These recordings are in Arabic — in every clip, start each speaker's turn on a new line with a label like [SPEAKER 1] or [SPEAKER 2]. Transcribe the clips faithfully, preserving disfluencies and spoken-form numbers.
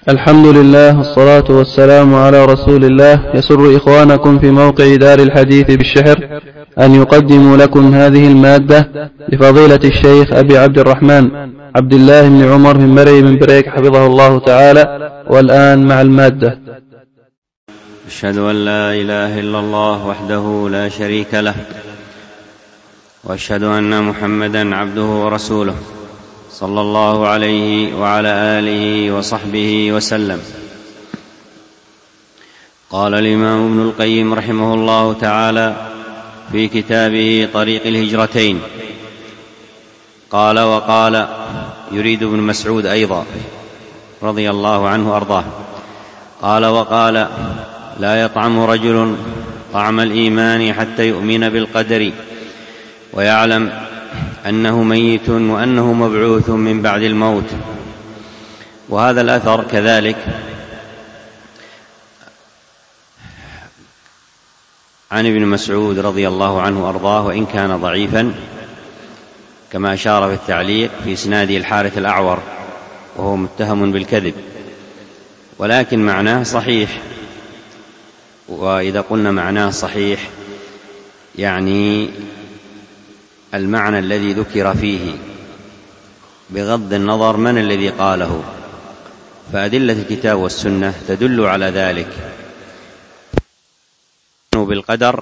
[SPEAKER 1] الحمد لله والصلاة والسلام على رسول الله. يسر إخوانكم في موقع دار الحديث بالشحر أن يقدموا لكم هذه المادة لفضيلة الشيخ أبي عبد الرحمن عبد الله بن عمر بن مري بن بريك حفظه الله تعالى. والآن مع المادة.
[SPEAKER 2] أشهد أن لا إله إلا الله وحده لا شريك له، وأشهد أن محمدا عبده ورسوله صلى الله عليه وعلى آله وصحبه وسلم. قال الإمام ابن القيم رحمه الله تعالى في كتابه طريق الهجرتين، قال وقال، يريد ابن مسعود أيضا رضي الله عنه وأرضاه، قال وقال: لا يطعم رجل طعم الإيمان حتى يؤمن بالقدر ويعلم أنه ميت وأنه مبعوث من بعد الموت. وهذا الأثر كذلك عن ابن مسعود رضي الله عنه وأرضاه، وإن كان ضعيفا كما أشار في التعليق في إسناده الحارث الأعور، وهو متهم بالكذب، ولكن معناه صحيح. وإذا قلنا معناه صحيح يعني المعنى الذي ذكر فيه بغض النظر من الذي قاله، فأدلة الكتاب والسنة تدل على ذلك. بالقدر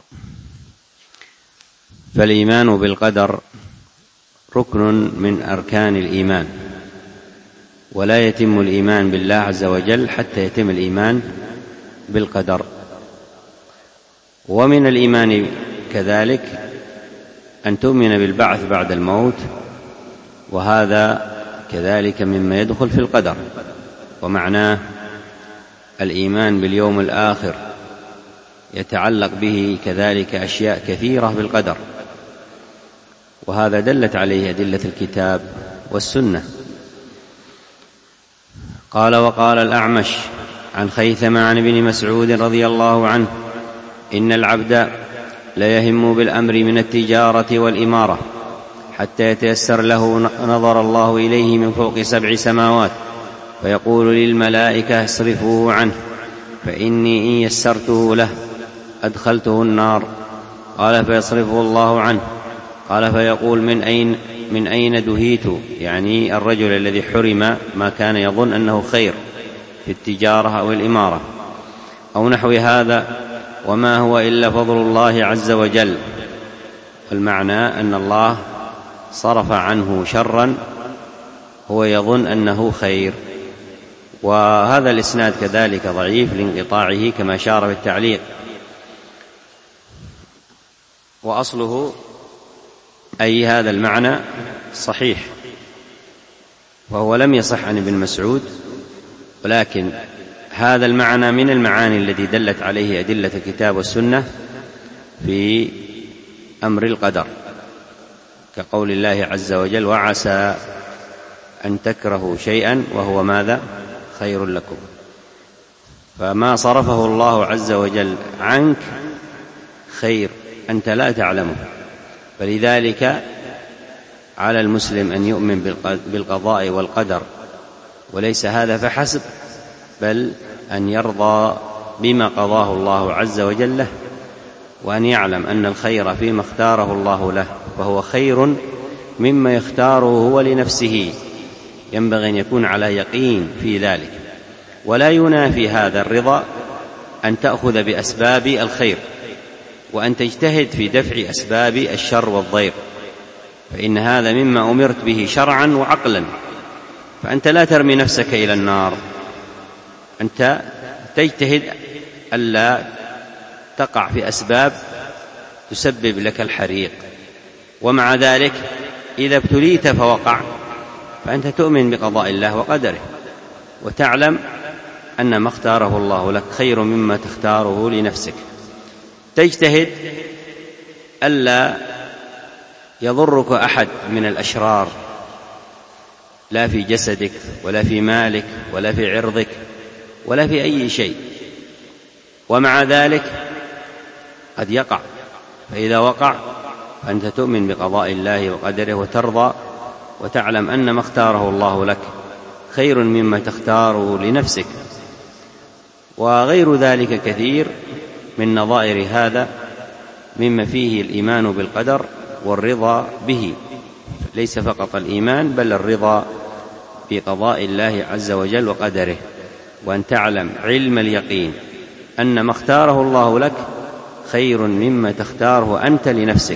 [SPEAKER 2] فالإيمان بالقدر ركن من أركان الإيمان، ولا يتم الإيمان بالله عز وجل حتى يتم الإيمان بالقدر. ومن الإيمان كذلك أن تؤمن بالبعث بعد الموت، وهذا كذلك مما يدخل في القدر. ومعناه الإيمان باليوم الآخر يتعلق به كذلك أشياء كثيرة بالقدر، وهذا دلت عليه أدلة الكتاب والسنة. قال وقال الأعمش عن خيثم عن ابن مسعود رضي الله عنه: إن العبد ليهم بالأمر من التجارة والإمارة حتى يتيسر له نظر الله إليه من فوق سبع سماوات، فيقول للملائكة: اصرفوه عنه فإني إن يسرته له أدخلته النار. قال: فيصرفه الله عنه. قال: فيقول: من أين, من أين دهيت؟ يعني الرجل الذي حرم ما كان يظن أنه خير في التجارة أو الإمارة أو نحو هذا، وما هو إلا فضل الله عز وجل. والمعنى أن الله صرف عنه شرا هو يظن أنه خير. وهذا الإسناد كذلك ضعيف لانقطاعه كما أشار في التعليق، وأصله أي هذا المعنى صحيح، وهو لم يصح عن ابن مسعود، ولكن هذا المعنى من المعاني التي دلت عليه أدلة الكتاب والسنة في أمر القدر، كقول الله عز وجل: وعسى أن تكرهوا شيئا وهو ماذا؟ خير لكم. فما صرفه الله عز وجل عنك خير أنت لا تعلمه، فلذلك على المسلم أن يؤمن بالقضاء والقدر، وليس هذا فحسب، بل أن يرضى بما قضاه الله عز وجل له، وأن يعلم أن الخير فيما اختاره الله له، فهو خير مما يختاره هو لنفسه. ينبغي أن يكون على يقين في ذلك، ولا ينافي هذا الرضا أن تأخذ بأسباب الخير وأن تجتهد في دفع أسباب الشر والضير، فإن هذا مما أمرت به شرعا وعقلا. فأنت لا ترمي نفسك إلى النار، أنت تجتهد ألا تقع في أسباب تسبب لك الحريق. ومع ذلك إذا ابتليت فوقع، فأنت تؤمن بقضاء الله وقدره، وتعلم أن ما اختاره الله لك خير مما تختاره لنفسك. تجتهد ألا يضرك أحد من الأشرار، لا في جسدك ولا في مالك ولا في عرضك ولا في أي شيء، ومع ذلك قد يقع. فإذا وقع فأنت تؤمن بقضاء الله وقدره، وترضى وتعلم أن ما اختاره الله لك خير مما تختاره لنفسك. وغير ذلك كثير من نظائر هذا مما فيه الإيمان بالقدر والرضا به، ليس فقط الإيمان بل الرضا بقضاء الله عز وجل وقدره، وأن تعلم علم اليقين أن ما اختاره الله لك خير مما تختاره أنت لنفسك،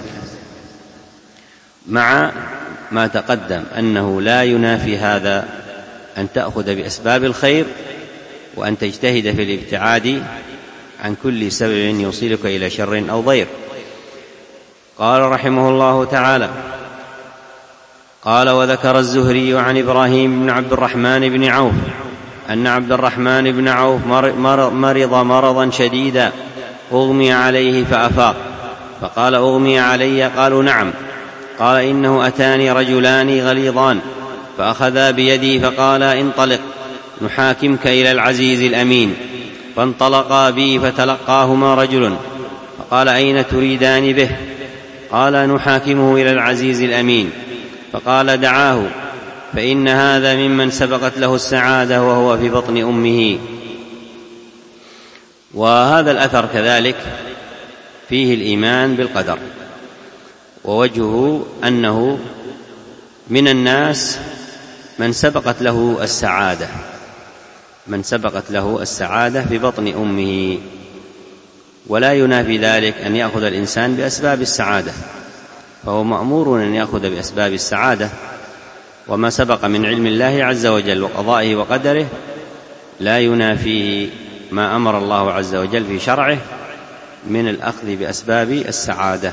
[SPEAKER 2] مع ما تقدم أنه لا ينافي هذا أن تأخذ بأسباب الخير وأن تجتهد في الابتعاد عن كل سبب يوصلك إلى شر أو ضير. قال رحمه الله تعالى: قال: وذكر الزهري عن إبراهيم بن عبد الرحمن بن عوف أن عبد الرحمن بن عوف مرض مرضا شديدا أغمي عليه فأفاق، فقال: أغمي علي؟ قالوا: نعم. قال: إنه أتاني رجلان غليظان فأخذا بيدي فقالا: انطلق نحاكمك إلى العزيز الأمين. فانطلقا بي فتلقاهما رجل فقال: أين تريدان به؟ قال: نحاكمه إلى العزيز الأمين. فقال: دعاه فإن هذا ممن سبقت له السعادة وهو في بطن أمه. وهذا الأثر كذلك فيه الإيمان بالقدر، ووجهه أنه من الناس من سبقت له السعادة من سبقت له السعادة في بطن أمه، ولا ينافي ذلك أن يأخذ الإنسان بأسباب السعادة، فهو مأمور أن يأخذ بأسباب السعادة، وما سبق من علم الله عز وجل وقضائه وقدره لا ينافيه ما أمر الله عز وجل في شرعه من الأخذ بأسباب السعادة،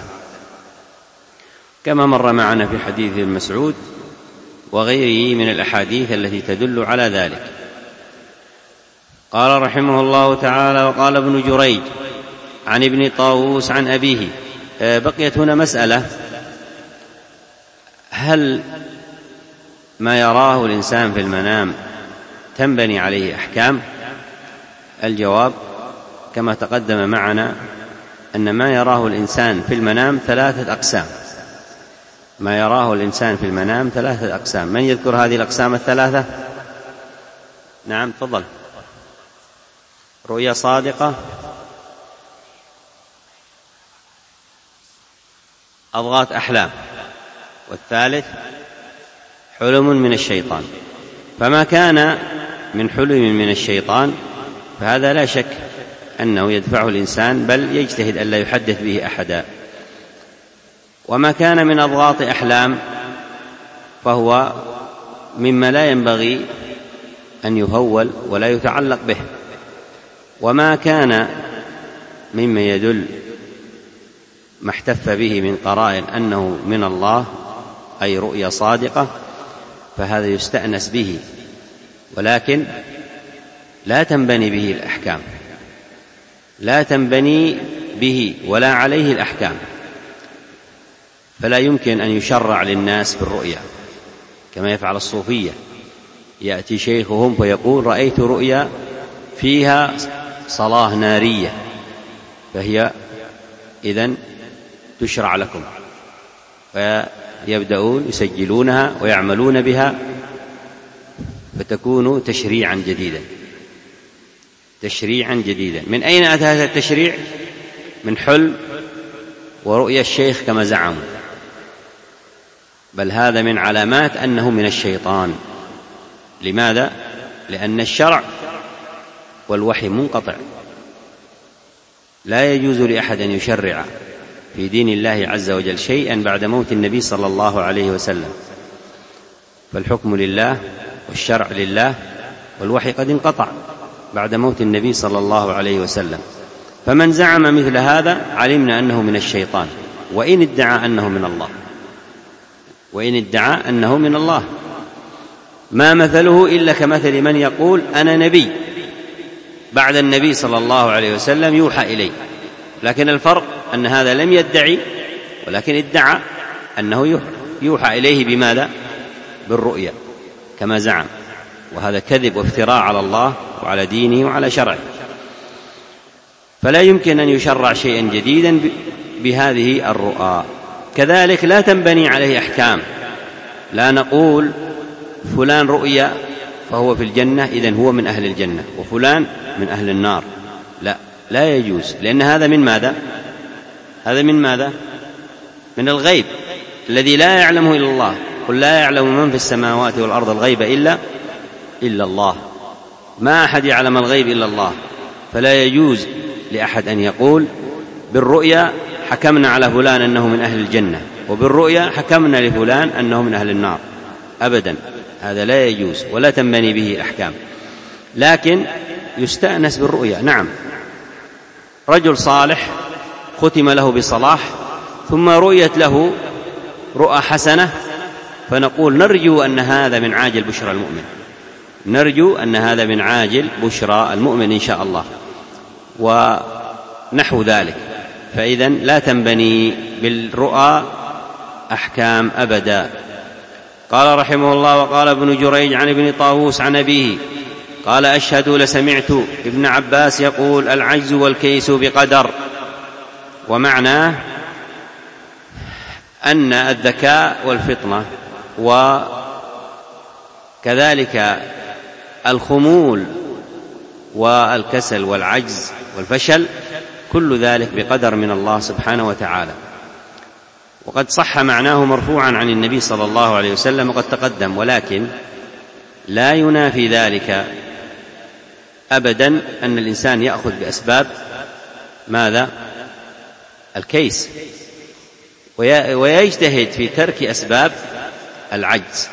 [SPEAKER 2] كما مر معنا في حديث ابن مسعود وغيره من الأحاديث التي تدل على ذلك. قال رحمه الله تعالى: وقال ابن جريج عن ابن طاووس عن أبيه. بقيت هنا مسألة: هل ما يراه الإنسان في المنام تنبني عليه أحكام؟ الجواب كما تقدم معنا أن ما يراه الإنسان في المنام ثلاثة أقسام ما يراه الإنسان في المنام ثلاثة أقسام. من يذكر هذه الأقسام الثلاثة؟ نعم، تفضل. رؤيا صادقة، أضغاث أحلام، والثالث حلم من الشيطان. فما كان من حلم من الشيطان فهذا لا شك أنه يدفعه الإنسان، بل يجتهد ألا يحدث به أحدا. وما كان من أضغاث أحلام فهو مما لا ينبغي أن يهول ولا يتعلق به. وما كان مما يدل ما احتف به من قرائن أنه من الله، أي رؤيا صادقة، فهذا يستأنس به، ولكن لا تنبني به الأحكام لا تنبني به ولا عليه الأحكام. فلا يمكن أن يشرع للناس بالرؤيا كما يفعل الصوفية. يأتي شيخهم فيقول: رأيت رؤيا فيها صلاة نارية، فهي إذن تشرع لكم، فيبدأون يسجلونها ويعملون بها فتكون تشريعا جديدا تشريعا جديدا من أين أتى هذا التشريع؟ من حلم ورؤيا الشيخ كما زعموا، بل هذا من علامات أنه من الشيطان. لماذا؟ لأن الشرع والوحي منقطع، لا يجوز لأحد أن يشرع في دين الله عز وجل شيئا بعد موت النبي صلى الله عليه وسلم، فالحكم لله والشرع لله، والوحي قد انقطع بعد موت النبي صلى الله عليه وسلم. فمن زعم مثل هذا علمنا أنه من الشيطان، وإن ادعى أنه من الله وإن ادعى أنه من الله ما مثله إلا كمثل من يقول: أنا نبي بعد النبي صلى الله عليه وسلم يوحى إلي. لكن الفرق أن هذا لم يدعي، ولكن ادعى أنه يوحى إليه بماذا؟ بالرؤيا كما زعم، وهذا كذب وافتراء على الله وعلى دينه وعلى شرعه. فلا يمكن أن يشرع شيئا جديدا بهذه الرؤى. كذلك لا تنبني عليه أحكام، لا نقول فلان رؤيا فهو في الجنة إذن هو من أهل الجنة، وفلان من أهل النار. لا، لا يجوز، لأن هذا من ماذا؟ هذا من ماذا؟ من الغيب الذي لا يعلمه إلا الله. قل لا يعلم من في السماوات والأرض الغيب إلا إلا الله. ما أحد يعلم الغيب إلا الله، فلا يجوز لأحد أن يقول بالرؤيا حكمنا على فلان أنه من أهل الجنة، وبالرؤيا حكمنا لفلان أنه من أهل النار، أبدا، هذا لا يجوز ولا تنبني به أحكام. لكن يستأنس بالرؤيا. نعم، رجل صالح ختم له بصلاح ثم رؤيت له رؤى حسنة، فنقول نرجو أن هذا من عاجل بشرى المؤمن، نرجو أن هذا من عاجل بشرى المؤمن إن شاء الله، ونحو ذلك. فإذن لا تنبني بالرؤى أحكام أبدا. قال رحمه الله: وقال ابن جريج عن ابن طاووس عن أبيه قال: أشهد لسمعت ابن عباس يقول: العجز والكيس بقدر. ومعناه أن الذكاء والفطنة وكذلك الخمول والكسل والعجز والفشل كل ذلك بقدر من الله سبحانه وتعالى. وقد صح معناه مرفوعا عن النبي صلى الله عليه وسلم وقد تقدم، ولكن لا ينافي ذلك أبدا أن الإنسان يأخذ بأسباب ماذا؟ الكيس، ويجتهد في ترك أسباب العجز،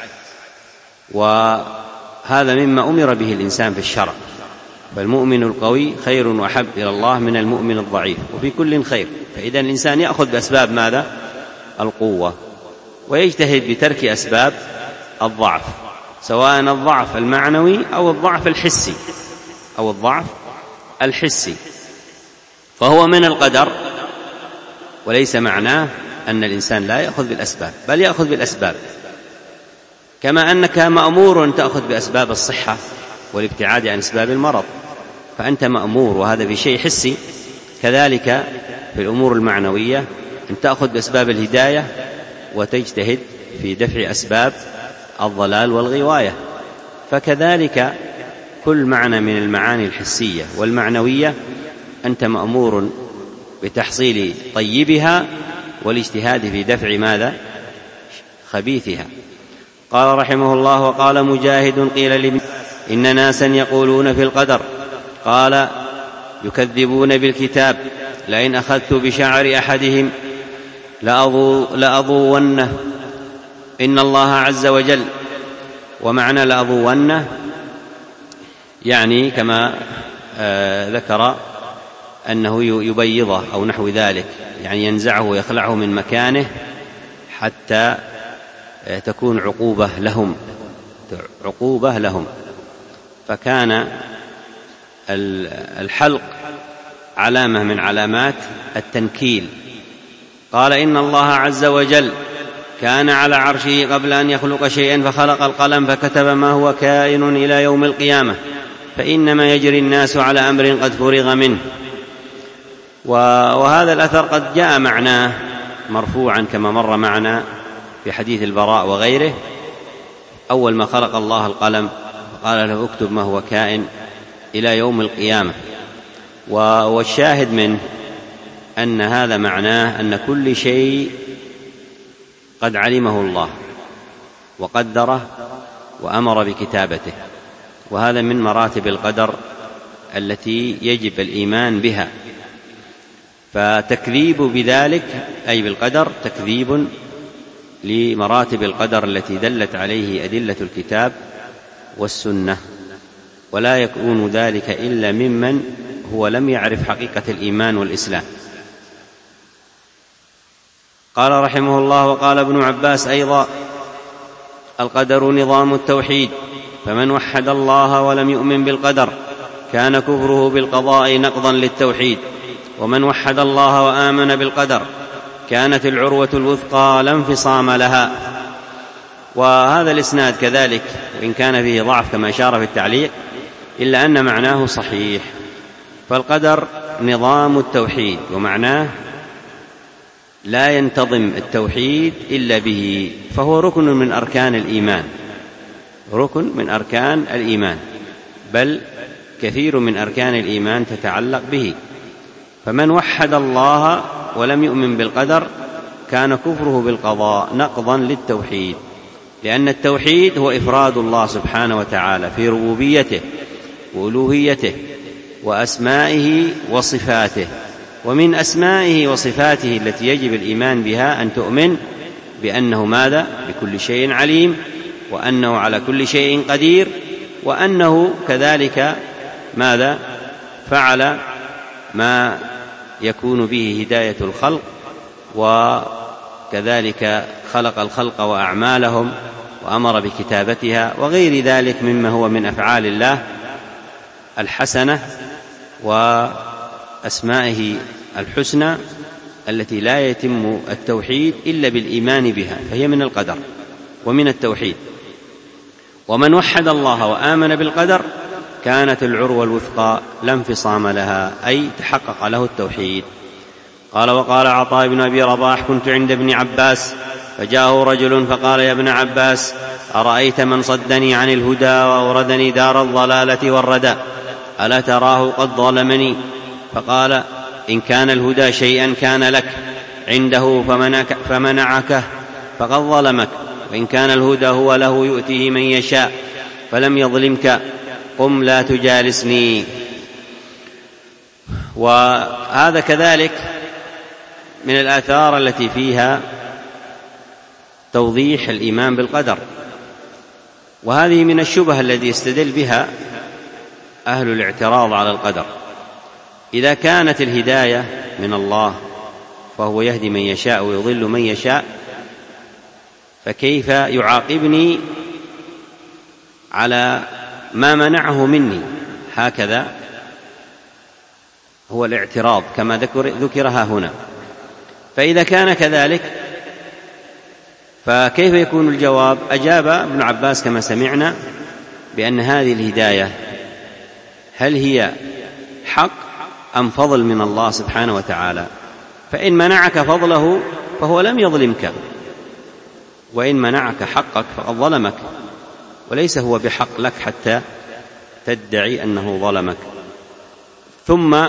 [SPEAKER 2] وهذا مما أمر به الإنسان في الشرع. فالمؤمن القوي خير وأحب إلى الله من المؤمن الضعيف، وفي كل خير. فإذا الإنسان يأخذ بأسباب ماذا؟ القوة، ويجتهد بترك أسباب الضعف، سواء الضعف المعنوي أو الضعف الحسي أو الضعف الحسي، فهو من القدر، وليس معناه أن الإنسان لا يأخذ بالأسباب، بل يأخذ بالأسباب، كما أنك مأمور أن تأخذ بأسباب الصحة والابتعاد عن أسباب المرض، فأنت مأمور، وهذا في شيء حسي. كذلك في الأمور المعنوية أن تأخذ بأسباب الهداية وتجتهد في دفع أسباب الضلال والغواية. فكذلك كل معنى من المعاني الحسية والمعنوية أنت مأمور بتحصيل طيبها والاجتهاد في دفع ماذا؟ خبيثها. قال رحمه الله: وقال مجاهد: قيل لابن إن ناسا يقولون في القدر، قال: يكذبون بالكتاب، لئن أخذت بشعر أحدهم لأضو لأضوونه إن الله عز وجل. ومعنى لأضوونه يعني كما آه ذكر أنه يبيضه أو نحو ذلك، يعني ينزعه ويخلعه من مكانه حتى تكون عقوبة لهم عقوبة لهم فكان الحلق علامة من علامات التنكيل. قال: إن الله عز وجل كان على عرشه قبل أن يخلق شيئا فخلق القلم فكتب ما هو كائن إلى يوم القيامة، فإنما يجري الناس على أمر قد فرغ منه. وهذا الأثر قد جاء معناه مرفوعا كما مر معنا في حديث البراء وغيره. أول ما خلق الله القلم قال له: اكتب ما هو كائن إلى يوم القيامة. والشاهد منه أن هذا معناه أن كل شيء قد علمه الله وقدره وأمر بكتابته، وهذا من مراتب القدر التي يجب الإيمان بها. فتكذيب بذلك أي بالقدر تكذيب لمراتب القدر التي دلت عليه أدلة الكتاب والسنة، ولا يكون ذلك إلا ممن هو لم يعرف حقيقة الإيمان والإسلام. قال رحمه الله: وقال ابن عباس أيضا: القدر نظام التوحيد، فمن وحد الله ولم يؤمن بالقدر كان كفره بالقضاء نقضا للتوحيد، ومن وحد الله وآمن بالقدر كانت العروة الوثقى لا انفصام لها. وهذا الإسناد كذلك وإن كان فيه ضعف كما أشار في التعليق إلا أن معناه صحيح. فالقدر نظام التوحيد، ومعناه لا ينتظم التوحيد إلا به، فهو ركن من أركان الإيمان، ركن من أركان الإيمان، بل كثير من أركان الإيمان تتعلق به. فمن وحد الله ولم يؤمن بالقدر كان كفره بالقضاء نقضا للتوحيد، لأن التوحيد هو إفراد الله سبحانه وتعالى في ربوبيته وألوهيته وأسمائه وصفاته. ومن أسمائه وصفاته التي يجب الإيمان بها أن تؤمن بأنه ماذا؟ بكل شيء عليم، وأنه على كل شيء قدير، وأنه كذلك ماذا؟ فعل ما يكون به هداية الخلق، وكذلك خلق الخلق وأعمالهم وأمر بكتابتها وغير ذلك مما هو من أفعال الله الحسنة وأسمائه الحسنى التي لا يتم التوحيد إلا بالإيمان بها، فهي من القدر ومن التوحيد. ومن وحد الله وآمن بالقدر كانت العروة الوثقى لا انفصام لها، أي تحقق له التوحيد. قال: وقال عطاء بن أبي رباح: كنت عند ابن عباس فجاءه رجل فقال: يا ابن عباس، أرأيت من صدني عن الهدى وأوردني دار الضلالة والردى، ألا تراه قد ظلمني؟ فقال: إن كان الهدى شيئا كان لك عنده فمنعك فمنعك فقد ظلمك، وإن كان الهدى هو له يؤتيه من يشاء فلم يظلمك، قم لا تجالسني. وهذا كذلك من الآثار التي فيها توضيح الإيمان بالقدر، وهذه من الشبه التي يستدل بها أهل الاعتراض على القدر. إذا كانت الهداية من الله فهو يهدي من يشاء ويضل من يشاء، فكيف يعاقبني على ما منعه مني؟ هكذا هو الاعتراض كما ذكرها هنا. فإذا كان كذلك فكيف يكون الجواب؟ أجاب ابن عباس كما سمعنا بأن هذه الهداية هل هي حق أم فضل من الله سبحانه وتعالى؟ فإن منعك فضله فهو لم يظلمك، وإن منعك حقك فقد ظلمك، وليس هو بحق لك حتى تدعي أنه ظلمك. ثم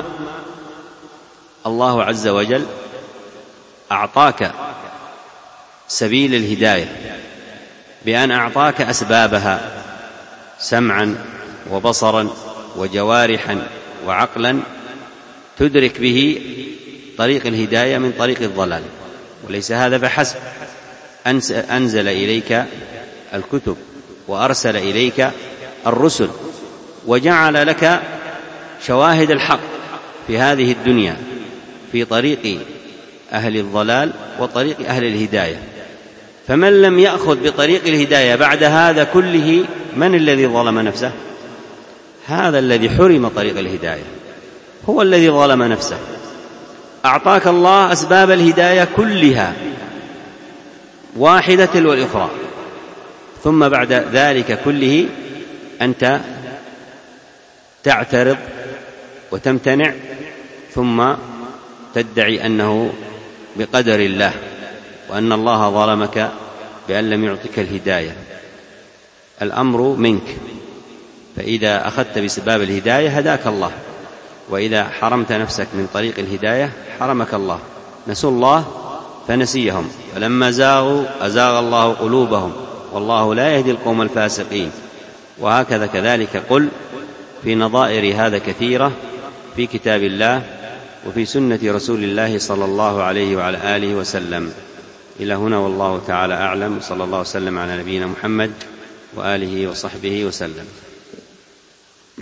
[SPEAKER 2] الله عز وجل أعطاك سبيل الهداية بأن أعطاك أسبابها سمعا وبصرا وجوارحا وعقلا تدرك به طريق الهداية من طريق الضلال. وليس هذا فحسب، أنزل إليك الكتب وأرسل إليك الرسل وجعل لك شواهد الحق في هذه الدنيا في طريق أهل الضلال وطريق أهل الهداية. فمن لم يأخذ بطريق الهداية بعد هذا كله من الذي ظلم نفسه؟ هذا الذي حرم طريق الهداية هو الذي ظلم نفسه. أعطاك الله أسباب الهداية كلها واحدة والأخرى، ثم بعد ذلك كله أنت تعترض وتمتنع، ثم تدعي أنه بقدر الله وأن الله ظلمك بأن لم يعطك الهداية. الأمر منك، فإذا أخذت بسباب الهداية هداك الله، وإذا حرمت نفسك من طريق الهداية حرمك الله. نسوا الله فنسيهم، فلما زاغوا أزاغ الله قلوبهم والله لا يهدي القوم الفاسقين. وهكذا كذلك قل في نظائر هذا كثيرة في كتاب الله وفي سنة رسول الله صلى الله عليه وعلى آله وسلم. إلى هنا والله تعالى أعلم، صلى الله وسلم على نبينا محمد وآله وصحبه وسلم.